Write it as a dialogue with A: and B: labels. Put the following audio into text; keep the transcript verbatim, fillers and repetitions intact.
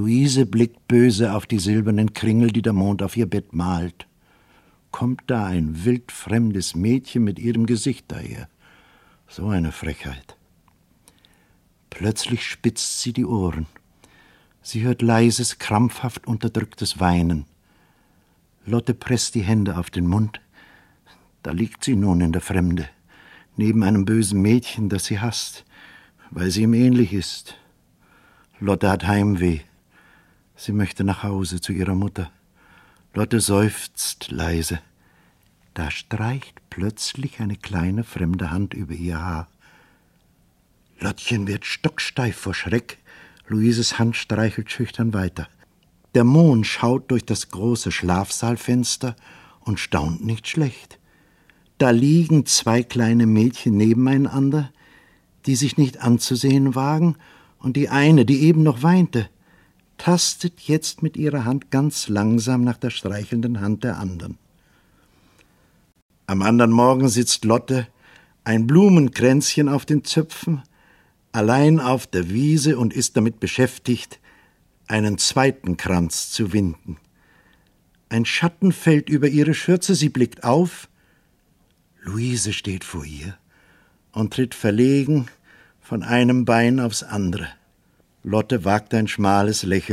A: Luise blickt böse auf die silbernen Kringel, die der Mond auf ihr Bett malt. Kommt da ein wildfremdes Mädchen mit ihrem Gesicht daher. So eine Frechheit. Plötzlich spitzt sie die Ohren. Sie hört leises, krampfhaft unterdrücktes Weinen. Lotte presst die Hände auf den Mund. Da liegt sie nun in der Fremde, neben einem bösen Mädchen, das sie hasst, weil sie ihm ähnlich ist. Lotte hat Heimweh. Sie möchte nach Hause zu ihrer Mutter. Lotte seufzt leise. Da streicht plötzlich eine kleine fremde Hand über ihr Haar. Lottchen wird stocksteif vor Schreck. Luises Hand streichelt schüchtern weiter. Der Mond schaut durch das große Schlafsaalfenster und staunt nicht schlecht. Da liegen zwei kleine Mädchen nebeneinander, die sich nicht anzusehen wagen, und die eine, die eben noch weinte, tastet jetzt mit ihrer Hand ganz langsam nach der streichelnden Hand der anderen. Am anderen Morgen sitzt Lotte, ein Blumenkränzchen auf den Zöpfen, allein auf der Wiese und ist damit beschäftigt, einen zweiten Kranz zu winden. Ein Schatten fällt über ihre Schürze, sie blickt auf. Luise steht vor ihr und tritt verlegen von einem Bein aufs andere. Lotte wagt ein schmales Lächeln.